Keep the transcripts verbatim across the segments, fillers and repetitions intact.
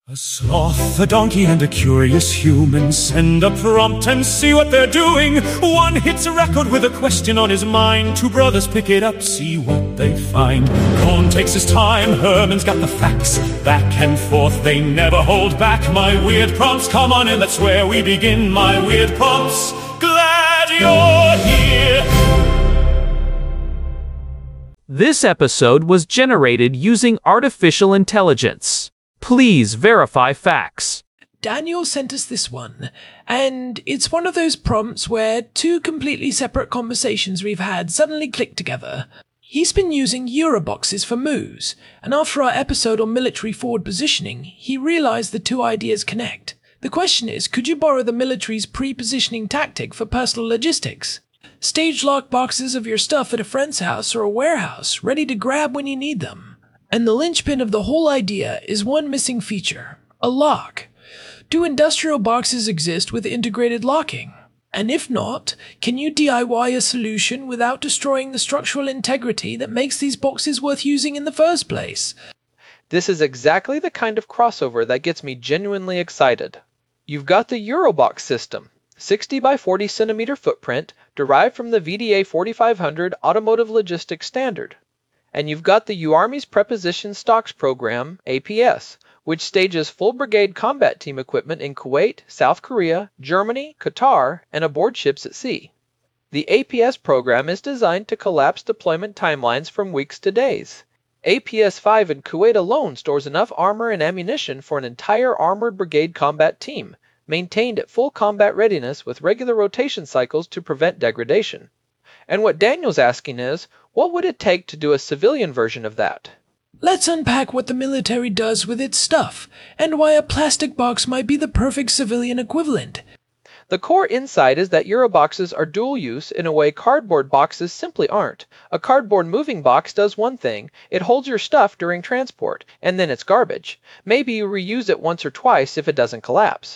A sloth, a donkey, and a curious human send a prompt and see what they're doing. One hits a record with a question on his mind. Two brothers pick it up, see what they find. Cohn takes his time, Herman's got the facts. Back and forth, they never hold back. My weird prompts, come on in, that's where we begin. My weird prompts, glad you're here. This episode was generated using artificial intelligence. Please verify facts. Daniel sent us this one, and it's one of those prompts where two completely separate conversations we've had suddenly click together. He's been using Euroboxes for moves, and after our episode on military forward positioning, he realized the two ideas connect. The question is, could you borrow the military's pre-positioning tactic for personal logistics? Stage lock boxes of your stuff at a friend's house or a warehouse, ready to grab when you need them. And the linchpin of the whole idea is one missing feature, a lock. Do industrial boxes exist with integrated locking? And if not, can you D I Y a solution without destroying the structural integrity that makes these boxes worth using in the first place? This is exactly the kind of crossover that gets me genuinely excited. You've got the Eurobox system, sixty by forty centimeter footprint, derived from the V D A forty-five hundred Automotive Logistics Standard. And you've got the U Army's Preposition Stocks Program, A P S, which stages full brigade combat team equipment in Kuwait, South Korea, Germany, Qatar, and aboard ships at sea. The A P S program is designed to collapse deployment timelines from weeks to days. A P S five in Kuwait alone stores enough armor and ammunition for an entire armored brigade combat team, maintained at full combat readiness with regular rotation cycles to prevent degradation. And what Daniel's asking is, what would it take to do a civilian version of that? Let's unpack what the military does with its stuff, and why a plastic box might be the perfect civilian equivalent. The core insight is that Euroboxes are dual use in a way cardboard boxes simply aren't. A cardboard moving box does one thing, it holds your stuff during transport, and then it's garbage. Maybe you reuse it once or twice if it doesn't collapse.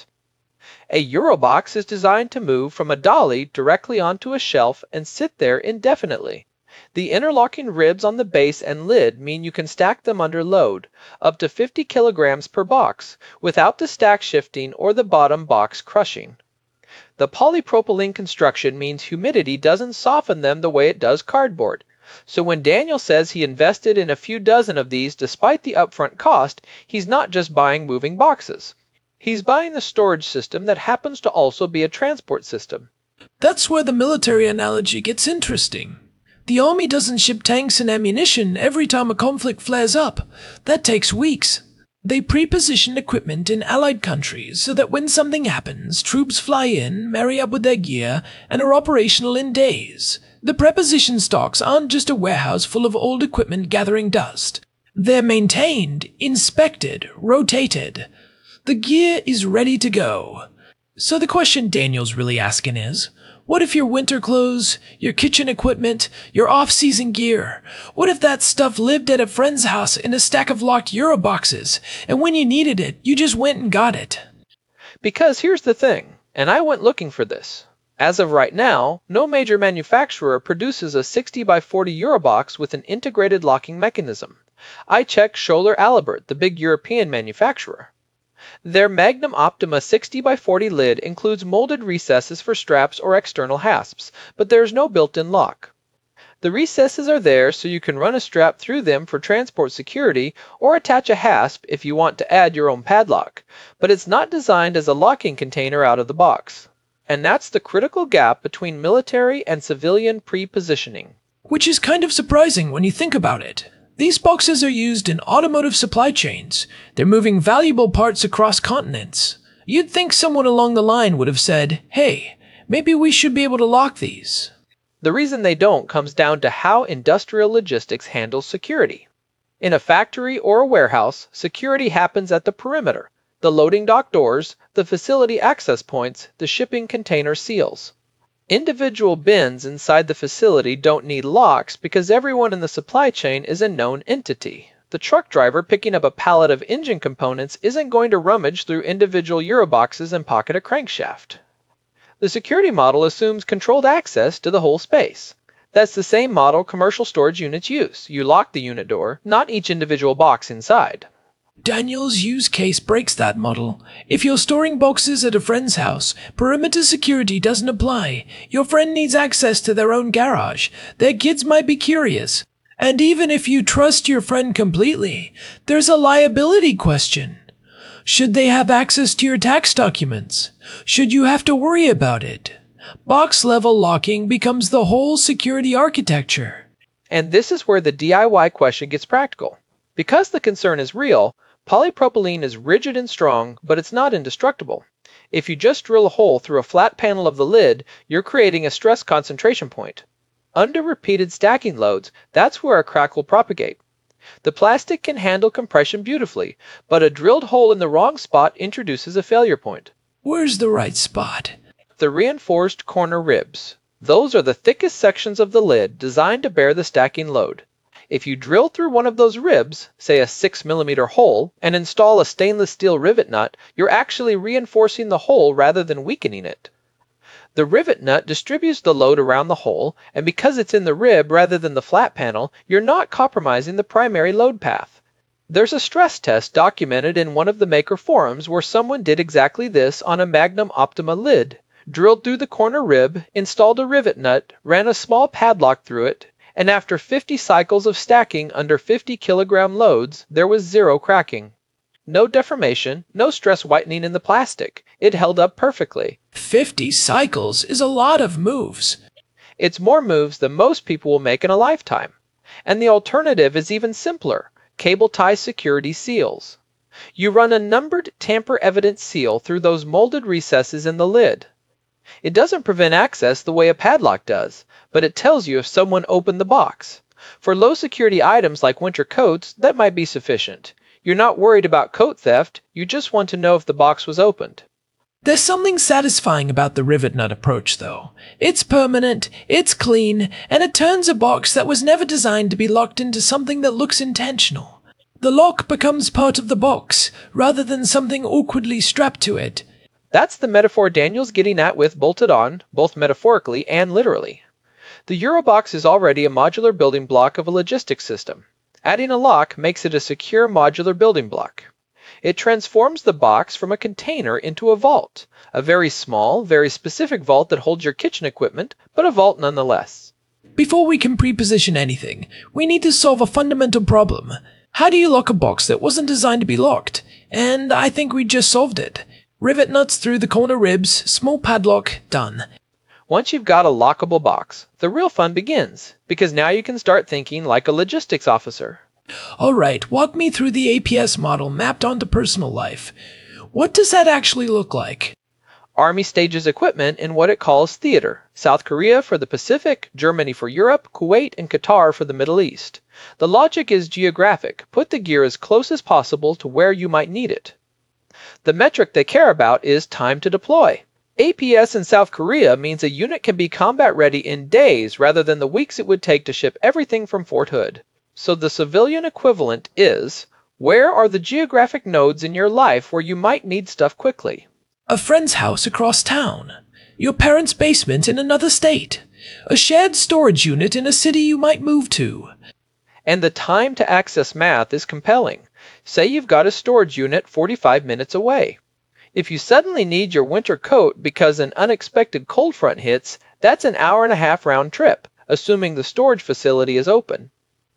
A Eurobox is designed to move from a dolly directly onto a shelf and sit there indefinitely. The interlocking ribs on the base and lid mean you can stack them under load, up to fifty kilograms per box, without the stack shifting or the bottom box crushing. The polypropylene construction means humidity doesn't soften them the way it does cardboard. So when Daniel says he invested in a few dozen of these despite the upfront cost, he's not just buying moving boxes. He's buying the storage system that happens to also be a transport system. That's where the military analogy gets interesting. The army doesn't ship tanks and ammunition every time a conflict flares up. That takes weeks. They pre-position equipment in allied countries so that when something happens, troops fly in, marry up with their gear, and are operational in days. The preposition stocks aren't just a warehouse full of old equipment gathering dust. They're maintained, inspected, rotated. The gear is ready to go. So the question Daniel's really asking is, what if your winter clothes, your kitchen equipment, your off-season gear, what if that stuff lived at a friend's house in a stack of locked Euroboxes, and when you needed it, you just went and got it? Because here's the thing, and I went looking for this. As of right now, no major manufacturer produces a sixty by forty Eurobox with an integrated locking mechanism. I checked Scholler Alibert, the big European manufacturer. Their Magnum Optima sixty by forty lid includes molded recesses for straps or external hasps, but there's no built-in lock. The recesses are there so you can run a strap through them for transport security or attach a hasp if you want to add your own padlock, but it's not designed as a locking container out of the box. And that's the critical gap between military and civilian pre-positioning. Which is kind of surprising when you think about it. These boxes are used in automotive supply chains. They're moving valuable parts across continents. You'd think someone along the line would have said, hey, maybe we should be able to lock these. The reason they don't comes down to how industrial logistics handles security. In a factory or a warehouse, security happens at the perimeter, the loading dock doors, the facility access points, the shipping container seals. Individual bins inside the facility don't need locks because everyone in the supply chain is a known entity. The truck driver picking up a pallet of engine components isn't going to rummage through individual Euroboxes and pocket a crankshaft. The security model assumes controlled access to the whole space. That's the same model commercial storage units use. You lock the unit door, not each individual box inside. Daniel's use case breaks that model. If you're storing boxes at a friend's house, perimeter security doesn't apply. Your friend needs access to their own garage. Their kids might be curious. And even if you trust your friend completely, there's a liability question. Should they have access to your tax documents? Should you have to worry about it? Box-level locking becomes the whole security architecture. And this is where the D I Y question gets practical. Because the concern is real, polypropylene is rigid and strong, but it's not indestructible. If you just drill a hole through a flat panel of the lid, you're creating a stress concentration point. Under repeated stacking loads, that's where a crack will propagate. The plastic can handle compression beautifully, but a drilled hole in the wrong spot introduces a failure point. Where's the right spot? The reinforced corner ribs. Those are the thickest sections of the lid designed to bear the stacking load. If you drill through one of those ribs, say a six millimeter hole, and install a stainless steel rivet nut, you're actually reinforcing the hole rather than weakening it. The rivet nut distributes the load around the hole, and because it's in the rib rather than the flat panel, you're not compromising the primary load path. There's a stress test documented in one of the maker forums where someone did exactly this on a Magnum Optima lid. Drilled through the corner rib, installed a rivet nut, ran a small padlock through it, and after fifty cycles of stacking under fifty kilogram loads, there was zero cracking. No deformation, no stress whitening in the plastic. It held up perfectly. Fifty cycles is a lot of moves. It's more moves than most people will make in a lifetime. And the alternative is even simpler. Cable tie security seals. You run a numbered tamper-evident seal through those molded recesses in the lid. It doesn't prevent access the way a padlock does, but it tells you if someone opened the box. For low security items like winter coats, that might be sufficient. You're not worried about coat theft, you just want to know if the box was opened. There's something satisfying about the rivet nut approach, though. It's permanent, it's clean, and it turns a box that was never designed to be locked into something that looks intentional. The lock becomes part of the box, rather than something awkwardly strapped to it. That's the metaphor Daniel's getting at with bolted on, both metaphorically and literally. The Eurobox is already a modular building block of a logistics system. Adding a lock makes it a secure modular building block. It transforms the box from a container into a vault, a very small, very specific vault that holds your kitchen equipment, but a vault nonetheless. Before we can pre-position anything, we need to solve a fundamental problem. How do you lock a box that wasn't designed to be locked? And I think we just solved it. Rivet nuts through the corner ribs, small padlock, done. Once you've got a lockable box, the real fun begins, because now you can start thinking like a logistics officer. Alright, walk me through the A P S model mapped onto personal life. What does that actually look like? Army stages equipment in what it calls theater. South Korea for the Pacific, Germany for Europe, Kuwait and Qatar for the Middle East. The logic is geographic. Put the gear as close as possible to where you might need it. The metric they care about is time to deploy. A P S in South Korea means a unit can be combat ready in days rather than the weeks it would take to ship everything from Fort Hood. So the civilian equivalent is, where are the geographic nodes in your life where you might need stuff quickly? A friend's house across town. Your parents' basement in another state. A shared storage unit in a city you might move to. And the time to access math is compelling. Say you've got a storage unit forty-five minutes away. If you suddenly need your winter coat because an unexpected cold front hits, that's an hour and a half round trip, assuming the storage facility is open.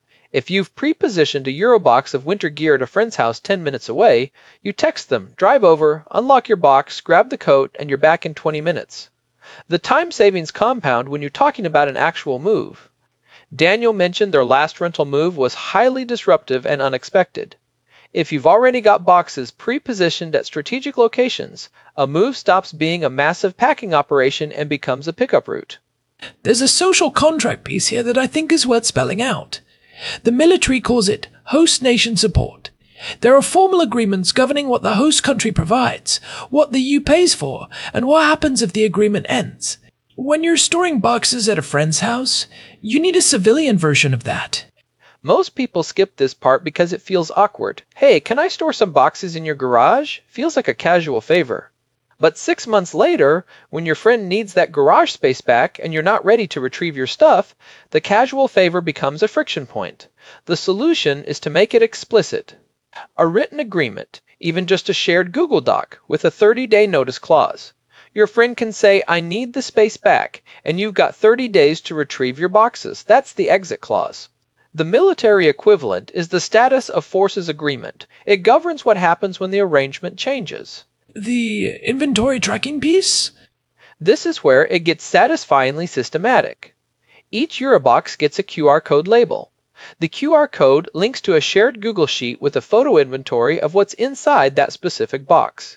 If you've pre-positioned a Eurobox of winter gear at a friend's house ten minutes away, you text them, drive over, unlock your box, grab the coat, and you're back in twenty minutes. The time savings compound when you're talking about an actual move. Daniel mentioned their last rental move was highly disruptive and unexpected. If you've already got boxes pre-positioned at strategic locations, a move stops being a massive packing operation and becomes a pickup route. There's a social contract piece here that I think is worth spelling out. The military calls it host nation support. There are formal agreements governing what the host country provides, what the E U pays for, and what happens if the agreement ends. When you're storing boxes at a friend's house, you need a civilian version of that. Most people skip this part because it feels awkward. Hey, can I store some boxes in your garage? Feels like a casual favor. But six months later, when your friend needs that garage space back and you're not ready to retrieve your stuff, the casual favor becomes a friction point. The solution is to make it explicit. A written agreement, even just a shared Google Doc with a thirty-day notice clause. Your friend can say, I need the space back, and you've got thirty days to retrieve your boxes. That's the exit clause. The military equivalent is the status of forces agreement. It governs what happens when the arrangement changes. The inventory tracking piece? This is where it gets satisfyingly systematic. Each Eurobox gets a Q R code label. The Q R code links to a shared Google Sheet with a photo inventory of what's inside that specific box.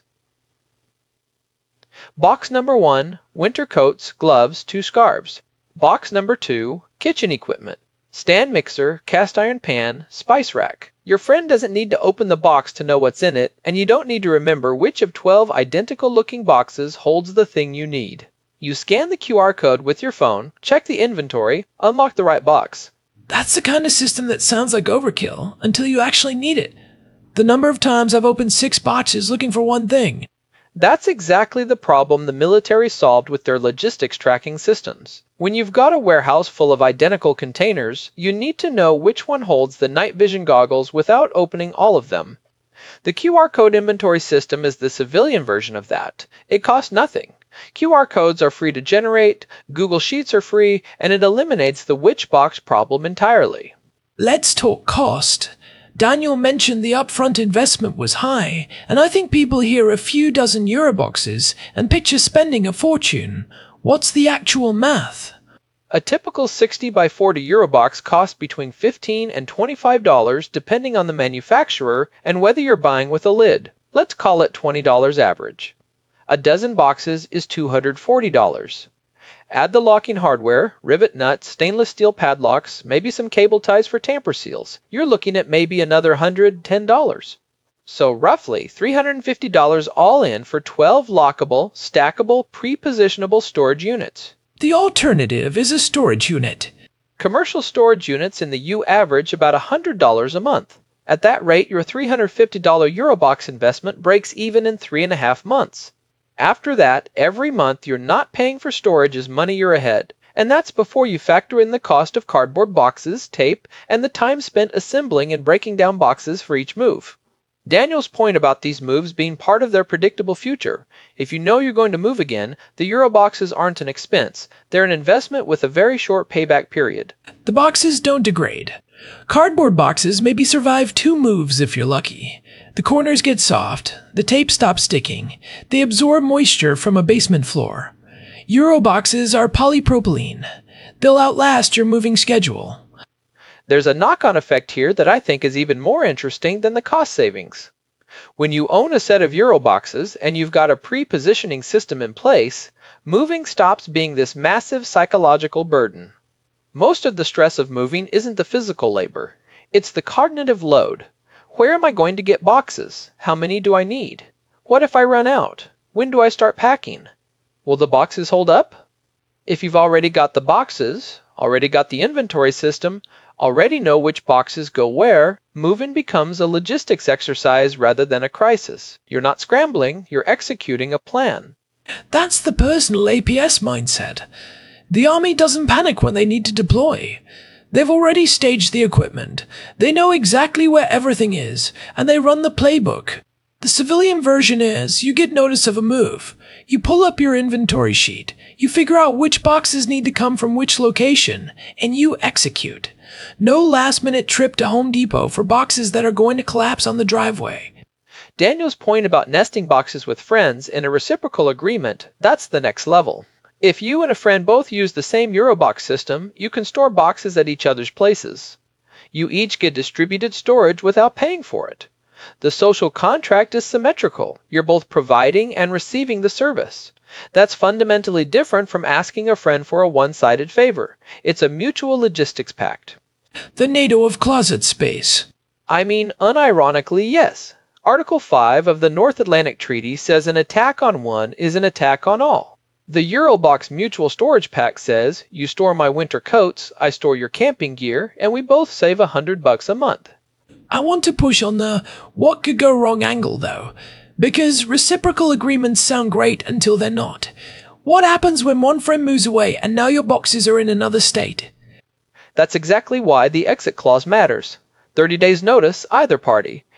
Box number one, winter coats, gloves, two scarves. Box number two, kitchen equipment. Stand mixer, cast iron pan, spice rack. Your friend doesn't need to open the box to know what's in it, and you don't need to remember which of twelve identical looking boxes holds the thing you need. You scan the Q R code with your phone, check the inventory, unlock the right box. That's the kind of system that sounds like overkill until you actually need it. The number of times I've opened six boxes looking for one thing. That's exactly the problem the military solved with their logistics tracking systems. When you've got a warehouse full of identical containers, you need to know which one holds the night vision goggles without opening all of them. The Q R code inventory system is the civilian version of that. It costs nothing. Q R codes are free to generate, Google Sheets are free, and it eliminates the which box problem entirely. Let's talk cost. Daniel mentioned the upfront investment was high, and I think people hear a few dozen Euroboxes and picture spending a fortune. What's the actual math? A typical sixty by forty Eurobox costs between fifteen and twenty-five dollars depending on the manufacturer and whether you're buying with a lid. Let's call it twenty dollars average. A dozen boxes is two hundred forty dollars. Add the locking hardware, rivet nuts, stainless steel padlocks, maybe some cable ties for tamper seals. You're looking at maybe another one hundred ten dollars. So roughly three hundred fifty dollars all in for twelve lockable, stackable, pre-positionable storage units. The alternative is a storage unit. Commercial storage units in the U average about one hundred dollars a month. At that rate, your three hundred fifty dollars Eurobox investment breaks even in three and a half months. After that, every month you're not paying for storage is money you're ahead. And that's before you factor in the cost of cardboard boxes, tape, and the time spent assembling and breaking down boxes for each move. Daniel's point about these moves being part of their predictable future. If you know you're going to move again, the Euroboxes aren't an expense. They're an investment with a very short payback period. The boxes don't degrade. Cardboard boxes maybe survive two moves if you're lucky. The corners get soft, the tape stops sticking, they absorb moisture from a basement floor. Euroboxes are polypropylene. They'll outlast your moving schedule. There's a knock-on effect here that I think is even more interesting than the cost savings. When you own a set of Euroboxes and you've got a pre-positioning system in place, moving stops being this massive psychological burden. Most of the stress of moving isn't the physical labor. It's the cognitive load. Where am I going to get boxes? How many do I need? What if I run out? When do I start packing? Will the boxes hold up? If you've already got the boxes, already got the inventory system, already know which boxes go where, moving becomes a logistics exercise rather than a crisis. You're not scrambling, you're executing a plan. That's the personal A P S mindset. The Army doesn't panic when they need to deploy. They've already staged the equipment. They know exactly where everything is, and they run the playbook. The civilian version is, you get notice of a move. You pull up your inventory sheet. You figure out which boxes need to come from which location, and you execute. No last-minute trip to Home Depot for boxes that are going to collapse on the driveway. Daniel's point about nesting boxes with friends in a reciprocal agreement, that's the next level. If you and a friend both use the same Eurobox system, you can store boxes at each other's places. You each get distributed storage without paying for it. The social contract is symmetrical. You're both providing and receiving the service. That's fundamentally different from asking a friend for a one-sided favor. It's a mutual logistics pact. The NATO of closet space. I mean, unironically, yes. Article five of the North Atlantic Treaty says an attack on one is an attack on all. The Eurobox Mutual Storage Pact says, you store my winter coats, I store your camping gear, and we both save a hundred bucks a month. I want to push on the what could go wrong angle, though, because reciprocal agreements sound great until they're not. What happens when one friend moves away and now your boxes are in another state? That's exactly why the exit clause matters. thirty days notice, either party.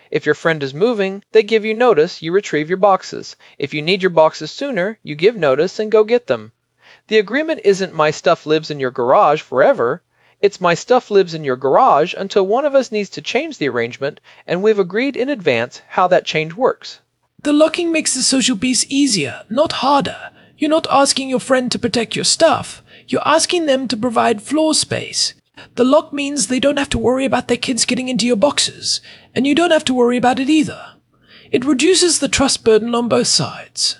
If your friend is moving, they give you notice, you retrieve your boxes. If you need your boxes sooner, you give notice and go get them. The agreement isn't my stuff lives in your garage forever. It's my stuff lives in your garage until one of us needs to change the arrangement, and we've agreed in advance how that change works. The locking makes the social piece easier, not harder. You're not asking your friend to protect your stuff. You're asking them to provide floor space. The lock means they don't have to worry about their kids getting into your boxes, and you don't have to worry about it either. It reduces the trust burden on both sides.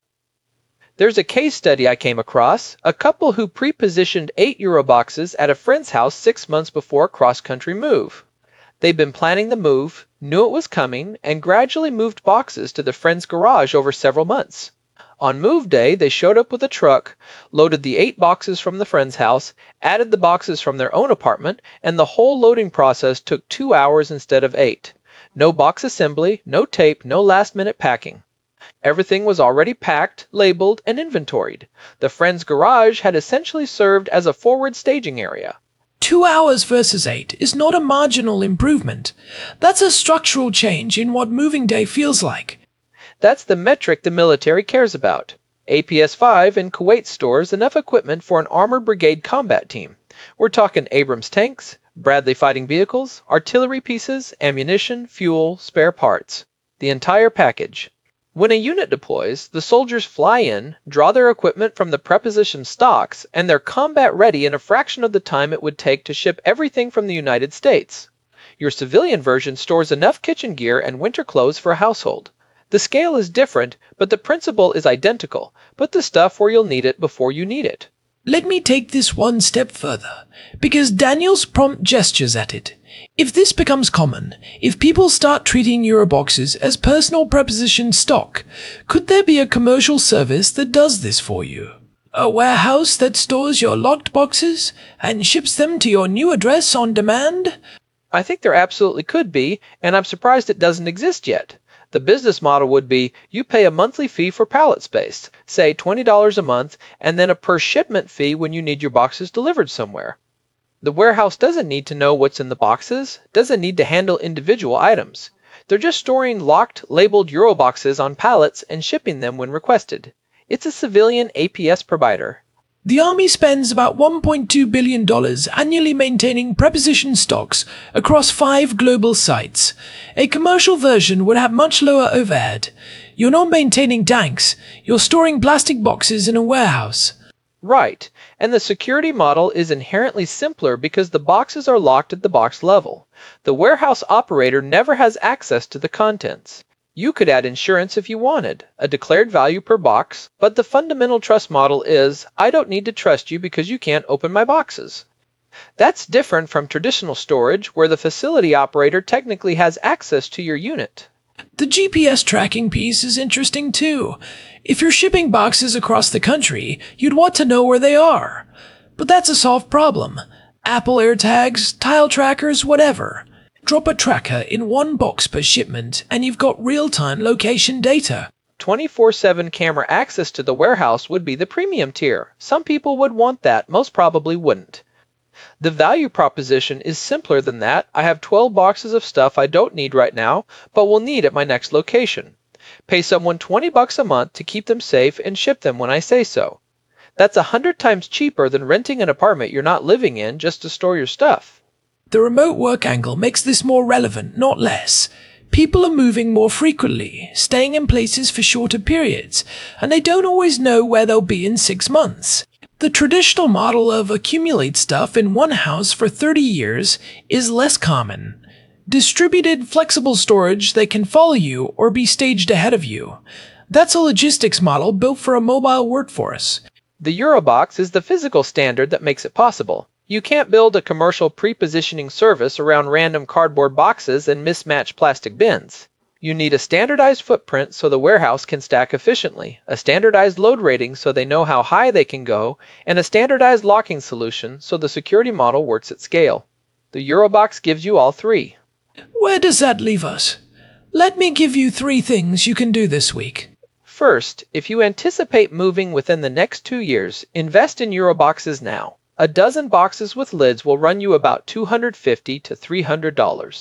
There's a case study I came across, a couple who pre-positioned eight Euro boxes at a friend's house six months before a cross-country move. They'd been planning the move, knew it was coming, and gradually moved boxes to the friend's garage over several months. On move day, they showed up with a truck, loaded the eight boxes from the friend's house, added the boxes from their own apartment, and the whole loading process took two hours instead of eight. No box assembly, no tape, no last-minute packing. Everything was already packed, labeled, and inventoried. The friend's garage had essentially served as a forward staging area. Two hours versus eight is not a marginal improvement. That's a structural change in what moving day feels like. That's the metric the military cares about. A P S five in Kuwait stores enough equipment for an armored brigade combat team. We're talking Abrams tanks, Bradley fighting vehicles, artillery pieces, ammunition, fuel, spare parts. The entire package. When a unit deploys, the soldiers fly in, draw their equipment from the prepositioned stocks, and they're combat ready in a fraction of the time it would take to ship everything from the United States. Your civilian version stores enough kitchen gear and winter clothes for a household. The scale is different, but the principle is identical. Put the stuff where you'll need it before you need it. Let me take this one step further, because Daniel's prompt gestures at it. If this becomes common, if people start treating Euroboxes as personal preposition stock, could there be a commercial service that does this for you? A warehouse that stores your locked boxes and ships them to your new address on demand? I think there absolutely could be, and I'm surprised it doesn't exist yet. The business model would be you pay a monthly fee for pallet space, say twenty dollars a month, and then a per shipment fee when you need your boxes delivered somewhere. The warehouse doesn't need to know what's in the boxes, doesn't need to handle individual items. They're just storing locked, labeled Euroboxes on pallets and shipping them when requested. It's a civilian A P S provider. The Army spends about one point two billion dollars annually maintaining preposition stocks across five global sites. A commercial version would have much lower overhead. You're not maintaining tanks, you're storing plastic boxes in a warehouse. Right, and the security model is inherently simpler because the boxes are locked at the box level. The warehouse operator never has access to the contents. You could add insurance if you wanted, a declared value per box, but the fundamental trust model is, I don't need to trust you because you can't open my boxes. That's different from traditional storage, where the facility operator technically has access to your unit. The G P S tracking piece is interesting too. If you're shipping boxes across the country, you'd want to know where they are. But that's a solved problem. Apple AirTags, tile trackers, whatever. Drop a tracker in one box per shipment, and you've got real-time location data. twenty-four seven camera access to the warehouse would be the premium tier. Some people would want that, most probably wouldn't. The value proposition is simpler than that. I have twelve boxes of stuff I don't need right now, but will need at my next location. Pay someone twenty bucks a month to keep them safe and ship them when I say so. That's a hundred times cheaper than renting an apartment you're not living in just to store your stuff. The remote work angle makes this more relevant, not less. People are moving more frequently, staying in places for shorter periods, and they don't always know where they'll be in six months. The traditional model of accumulate stuff in one house for thirty years is less common. Distributed, flexible storage that can follow you or be staged ahead of you. That's a logistics model built for a mobile workforce. The Eurobox is the physical standard that makes it possible. You can't build a commercial pre-positioning service around random cardboard boxes and mismatched plastic bins. You need a standardized footprint so the warehouse can stack efficiently, a standardized load rating so they know how high they can go, and a standardized locking solution so the security model works at scale. The Eurobox gives you all three. Where does that leave us? Let me give you three things you can do this week. First, if you anticipate moving within the next two years, invest in Euroboxes now. A dozen boxes with lids will run you about two hundred fifty to three hundred dollars.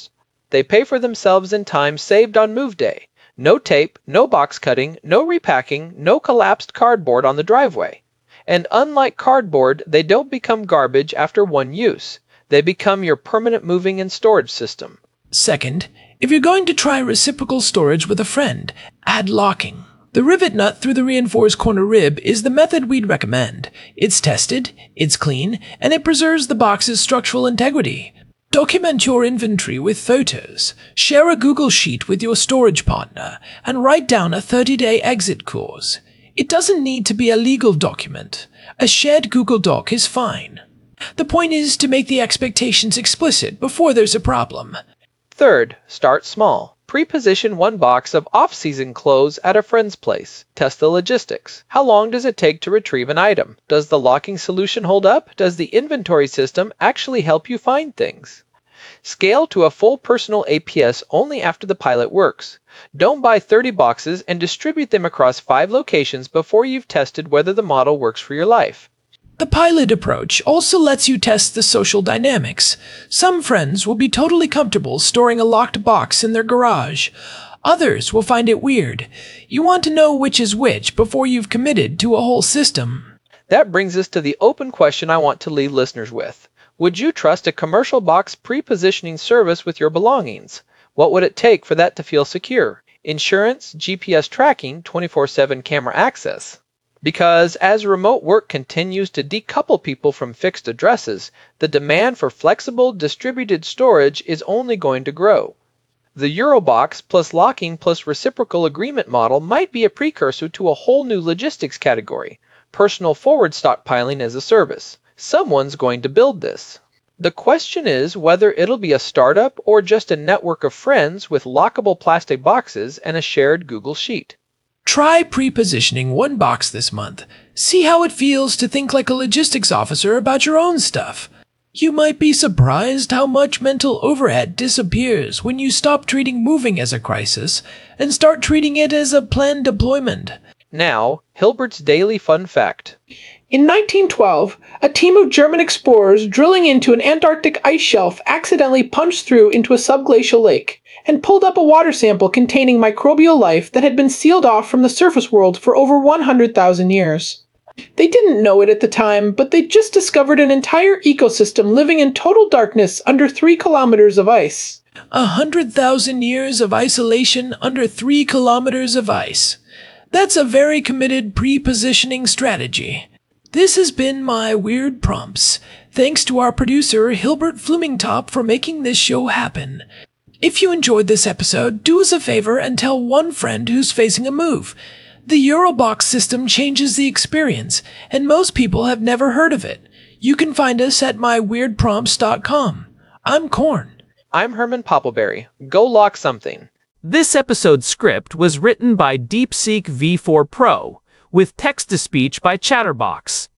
They pay for themselves in time saved on move day. No tape, no box cutting, no repacking, no collapsed cardboard on the driveway. And unlike cardboard, they don't become garbage after one use. They become your permanent moving and storage system. Second, if you're going to try reciprocal storage with a friend, add locking. The rivet nut through the reinforced corner rib is the method we'd recommend. It's tested, it's clean, and it preserves the box's structural integrity. Document your inventory with photos, share a Google Sheet with your storage partner, and write down a thirty-day exit clause. It doesn't need to be a legal document. A shared Google Doc is fine. The point is to make the expectations explicit before there's a problem. Third, start small. Pre-position one box of off-season clothes at a friend's place. Test the logistics. How long does it take to retrieve an item? Does the locking solution hold up? Does the inventory system actually help you find things? Scale to a full personal A P S only after the pilot works. Don't buy thirty boxes and distribute them across five locations before you've tested whether the model works for your life. The pilot approach also lets you test the social dynamics. Some friends will be totally comfortable storing a locked box in their garage. Others will find it weird. You want to know which is which before you've committed to a whole system. That brings us to the open question I want to leave listeners with. Would you trust a commercial box pre-positioning service with your belongings? What would it take for that to feel secure? Insurance, G P S tracking, twenty-four seven camera access. Because as remote work continues to decouple people from fixed addresses, the demand for flexible, distributed storage is only going to grow. The Eurobox plus locking plus reciprocal agreement model might be a precursor to a whole new logistics category, personal forward stockpiling as a service. Someone's going to build this. The question is whether it'll be a startup or just a network of friends with lockable plastic boxes and a shared Google Sheet. Try pre-positioning one box this month. See how it feels to think like a logistics officer about your own stuff. You might be surprised how much mental overhead disappears when you stop treating moving as a crisis and start treating it as a planned deployment. Now, Hilbert's Daily Fun Fact. In nineteen twelve, a team of German explorers drilling into an Antarctic ice shelf accidentally punched through into a subglacial lake and pulled up a water sample containing microbial life that had been sealed off from the surface world for over one hundred thousand years. They didn't know it at the time, but they just discovered an entire ecosystem living in total darkness under three kilometers of ice. A hundred thousand years of isolation under three kilometers of ice. That's a very committed pre-positioning strategy. This has been my Weird Prompts. Thanks to our producer, Hilbert Flumingtop, for making this show happen. If you enjoyed this episode, do us a favor and tell one friend who's facing a move. The Eurobox system changes the experience, and most people have never heard of it. You can find us at my weird prompts dot com. I'm Korn. I'm Herman Poppleberry. Go lock something. This episode's script was written by DeepSeek V four Pro, with text-to-speech by Chatterbox.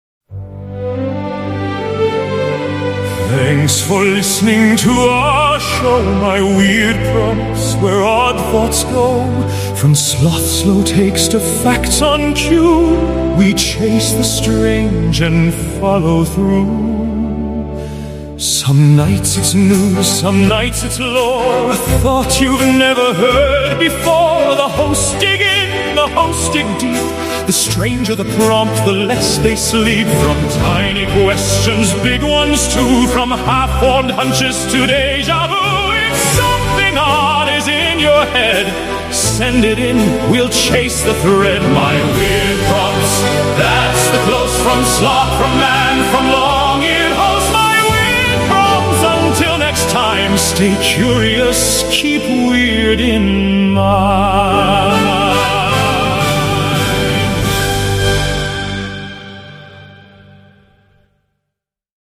Thanks for listening to our show, My Weird Prompts, where odd thoughts go. From sloth slow takes to facts on cue, we chase the strange and follow through. Some nights it's news, some nights it's lore, a thought you've never heard before. The hosts dig in, the hosts dig deep. The stranger the prompt, the less they sleep. From tiny questions, big ones too. From half-formed hunches to deja vu. If something odd is in your head, send it in, we'll chase the thread. My Weird Prompts, that's the close from sloth, from man, from long-eared host. My Weird Prompts, until next time, stay curious, keep weird in mind.